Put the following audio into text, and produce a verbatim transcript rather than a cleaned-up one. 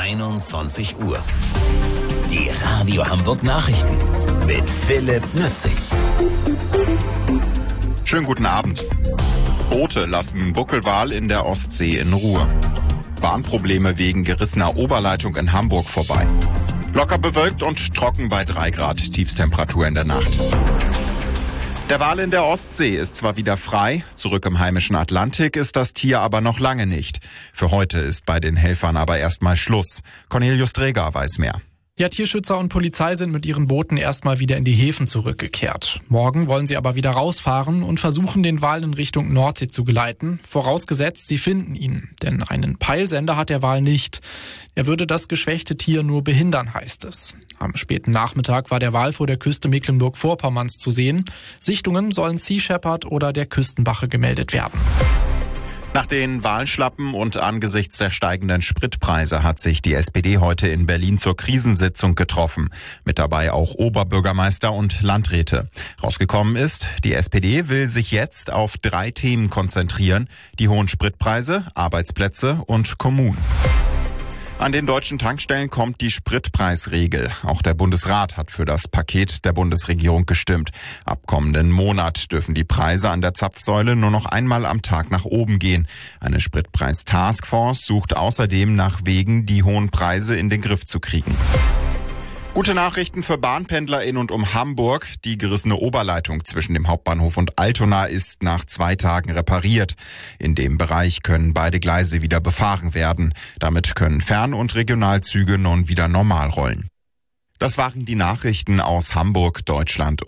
einundzwanzig Uhr. Die Radio Hamburg Nachrichten mit Philipp Nützig. Schönen guten Abend. Boote lassen Buckelwal in der Ostsee in Ruhe. Bahnprobleme wegen gerissener Oberleitung in Hamburg vorbei. Locker bewölkt und trocken bei drei Grad Tiefstemperatur in der Nacht. Der Wal in der Ostsee ist zwar wieder frei, zurück im heimischen Atlantik ist das Tier aber noch lange nicht. Für heute ist bei den Helfern aber erstmal Schluss. Cornelius Dreger weiß mehr. Ja, Tierschützer und Polizei sind mit ihren Booten erstmal wieder in die Häfen zurückgekehrt. Morgen wollen sie aber wieder rausfahren und versuchen, den Wal in Richtung Nordsee zu geleiten, vorausgesetzt, sie finden ihn. Denn einen Peilsender hat der Wal nicht. Er würde das geschwächte Tier nur behindern, heißt es. Am späten Nachmittag war der Wal vor der Küste Mecklenburg-Vorpommerns zu sehen. Sichtungen sollen Sea Shepherd oder der Küstenwache gemeldet werden. Nach den Wahlschlappen und angesichts der steigenden Spritpreise hat sich die S P D heute in Berlin zur Krisensitzung getroffen. Mit dabei auch Oberbürgermeister und Landräte. Rausgekommen ist, die S P D will sich jetzt auf drei Themen konzentrieren: die hohen Spritpreise, Arbeitsplätze und Kommunen. An den deutschen Tankstellen kommt die Spritpreisregel. Auch der Bundesrat hat für das Paket der Bundesregierung gestimmt. Ab kommenden Monat dürfen die Preise an der Zapfsäule nur noch einmal am Tag nach oben gehen. Eine Spritpreis-Taskforce sucht außerdem nach Wegen, die hohen Preise in den Griff zu kriegen. Gute Nachrichten für Bahnpendler in und um Hamburg. Die gerissene Oberleitung zwischen dem Hauptbahnhof und Altona ist nach zwei Tagen repariert. In dem Bereich können beide Gleise wieder befahren werden. Damit können Fern- und Regionalzüge nun wieder normal rollen. Das waren die Nachrichten aus Hamburg, Deutschland.